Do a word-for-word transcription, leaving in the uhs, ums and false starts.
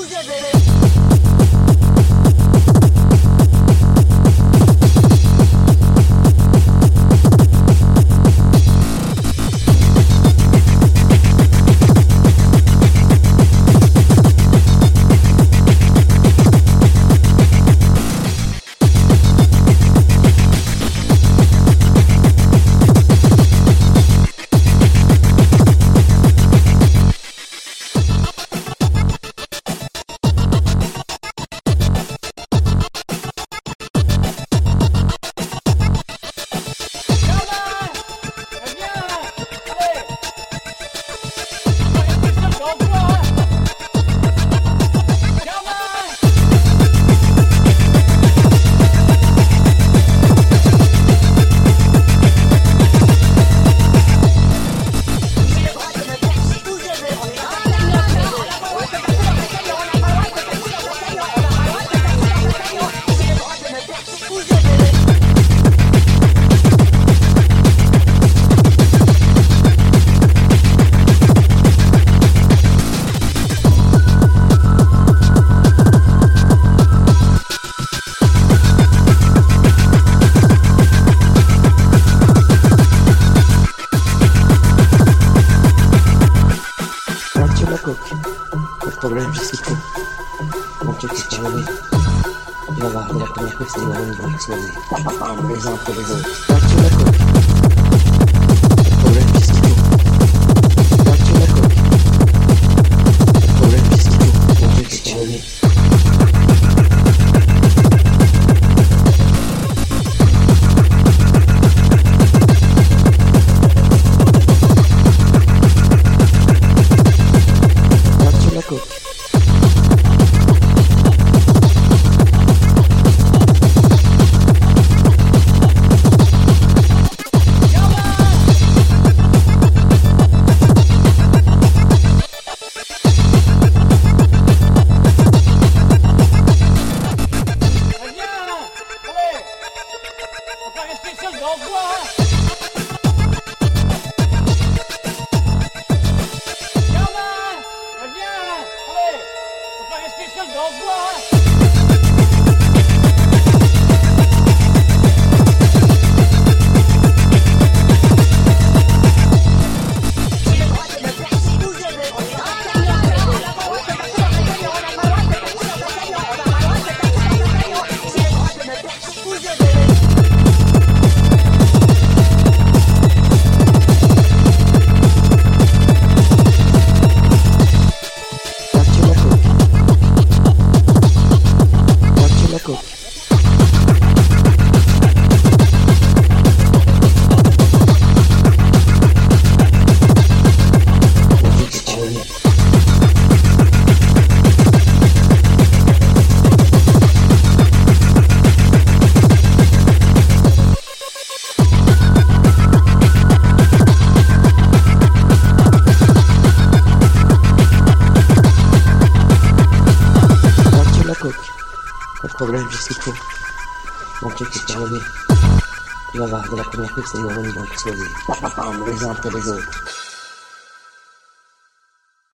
Le problème, c'est que mon truc est terminé. Il va y avoir de la première fois que c'est les neurones qui vont exploser. Les uns après les autres. Fracture la coque. Le problème, c'est que fracture la coque. Le problème, c'est que mon truc est terminé. Le problème, c'est que mon truc est terminé. Il va y avoir de la première fois que c'est les neurones qui vont exploser. Les uns après les autres.